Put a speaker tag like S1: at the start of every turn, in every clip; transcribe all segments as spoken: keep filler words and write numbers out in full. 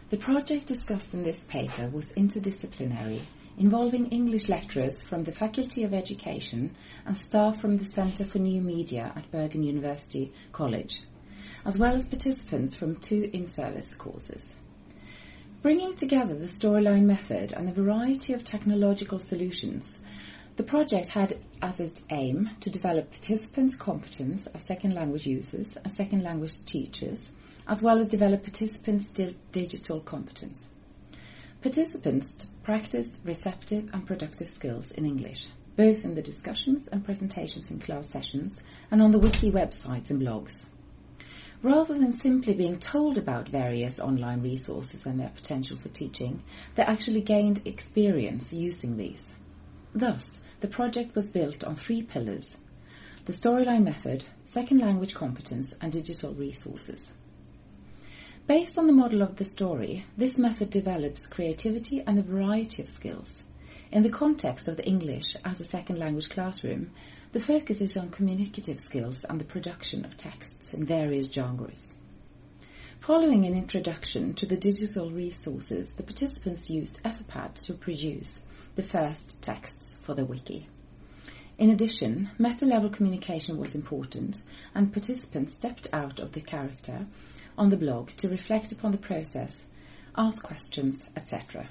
S1: The project discussed in this paper was interdisciplinary, involving English lecturers from the Faculty of Education and staff from the Centre for New Media at Bergen University College, as well as participants from two in-service courses. Bringing together the storyline method and a variety of technological solutions, the project had as its aim to develop participants' competence as second language users and second language teachers, as well as develop participants' di- digital competence. Participants practice receptive and productive skills in English, both in the discussions and presentations in class sessions and on the wiki websites and blogs. Rather than simply being told about various online resources and their potential for teaching, they actually gained experience using these. Thus, the project was built on three pillars: the storyline method, second language competence, and digital resources. Based on the model of the story, this method develops creativity and a variety of skills. In the context of the English as a second language classroom, the focus is on communicative skills and the production of texts in various genres. Following an introduction to the digital resources, the participants used Etherpad to produce the first texts for the wiki. In addition, meta-level communication was important, and participants stepped out of the character on the blog to reflect upon the process, ask questions, et cetera.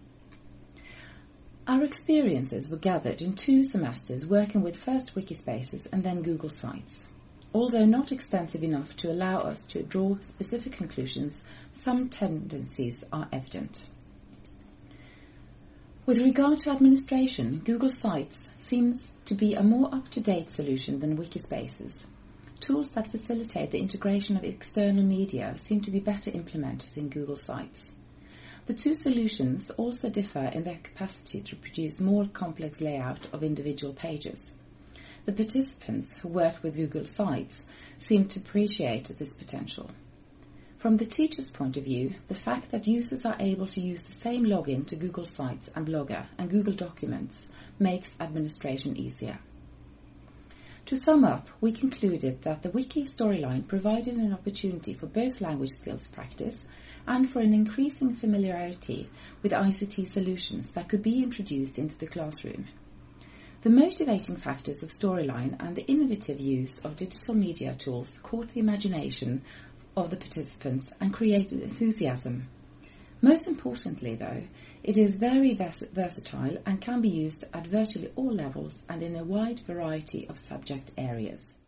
S1: Our experiences were gathered in two semesters working with first Wikispaces and then Google Sites. Although not extensive enough to allow us to draw specific conclusions, some tendencies are evident. With regard to administration, Google Sites seems to be a more up-to-date solution than Wikispaces. Tools that facilitate the integration of external media seem to be better implemented in Google Sites. The two solutions also differ in their capacity to produce more complex layout of individual pages. The participants who worked with Google Sites seem to appreciate this potential. From the teacher's point of view, the fact that users are able to use the same login to Google Sites and Blogger and Google Documents makes administration easier. To sum up, we concluded that the wiki storyline provided an opportunity for both language skills practice and for an increasing familiarity with I C T solutions that could be introduced into the classroom. The motivating factors of storyline and the innovative use of digital media tools caught the imagination of the participants and created enthusiasm. Most importantly, though, it is very vers- versatile and can be used at virtually all levels and in a wide variety of subject areas.